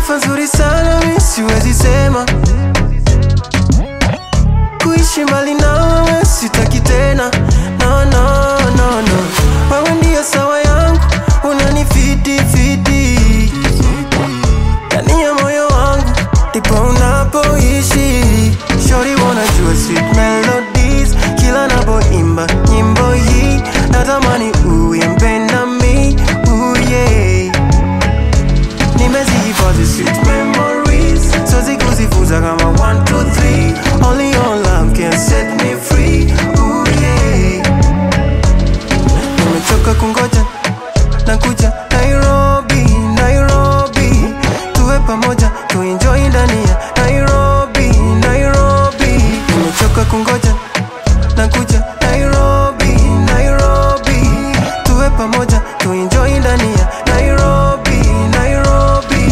sifa nzuri sana mimi siwezi sema. Kuishi mbali nawe sitaki tena. No, no, no, no. Wewe ndiyo sawa yangu, unanifiti fiti. Ndani ya moyo wangu ndipo unapoishi. Shorty wanajua sweet melodies kila napoimba nyimbo hii. Natamani uimbe nami, yeah. Nimezihifadhi sweet memories, siwezi kuzifuta kama 1, 2, 3. Only your love can set me free, yeah. Nimechoka kungoja, nakuja Nairobi, Nairobi. Tuwe pamoja, tuenjoy ndani ya Nairobi, Nairobi. Nimechoka kungoja, nakuja Nairobi, Nairobi. Tuwe pamoja, tuenjoy ndani ya Nairobi, Nairobi.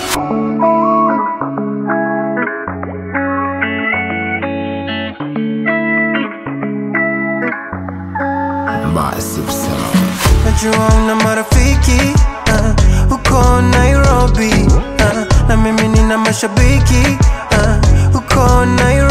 Massive sound. Najua una marafiki uko Nairobi, na mimi nina mashabiki uko Nairobi.